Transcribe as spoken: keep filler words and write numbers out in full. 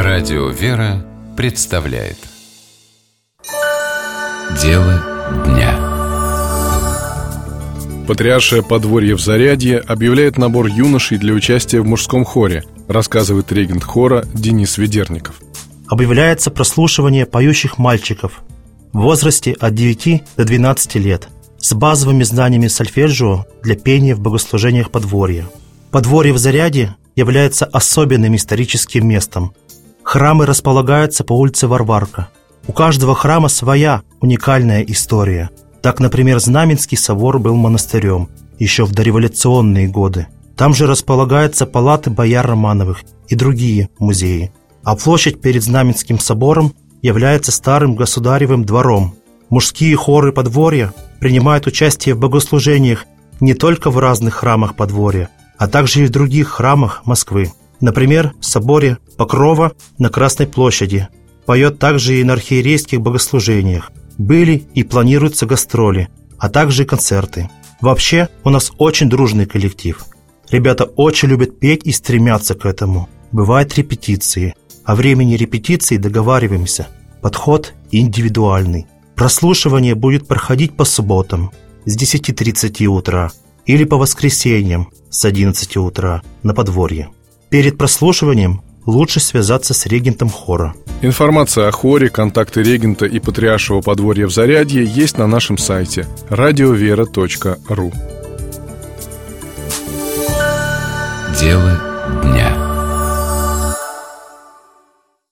Радио «Вера» представляет Дело дня. Патриаршее подворье в Зарядье объявляет набор юношей для участия в мужском хоре, рассказывает регент хора Денис Ведерников. Объявляется прослушивание поющих мальчиков в возрасте от девяти до двенадцати лет с базовыми знаниями сольфеджио для пения в богослужениях подворья. Подворье в Зарядье является особенным историческим местом. Храмы располагаются по улице Варварка. У каждого храма своя уникальная история. Так, например, Знаменский собор был монастырем еще в дореволюционные годы. Там же располагаются палаты бояр Романовых и другие музеи. А площадь перед Знаменским собором является старым государевым двором. Мужские хоры подворья принимают участие в богослужениях не только в разных храмах подворья, а также и в других храмах Москвы. Например, в соборе Покрова на Красной площади. Поет также и на архиерейских богослужениях. Были и планируются гастроли, а также и концерты. Вообще, у нас очень дружный коллектив. Ребята очень любят петь и стремятся к этому. Бывают репетиции. О времени репетиции договариваемся. Подход индивидуальный. Прослушивание будет проходить по субботам с десяти тридцати утра или по воскресеньям с одиннадцати утра на подворье. Перед прослушиванием лучше связаться с регентом хора. Информация о хоре, контакты регента и патриаршего подворья в Зарядье есть на нашем сайте радиовера точка ру. Дело дня.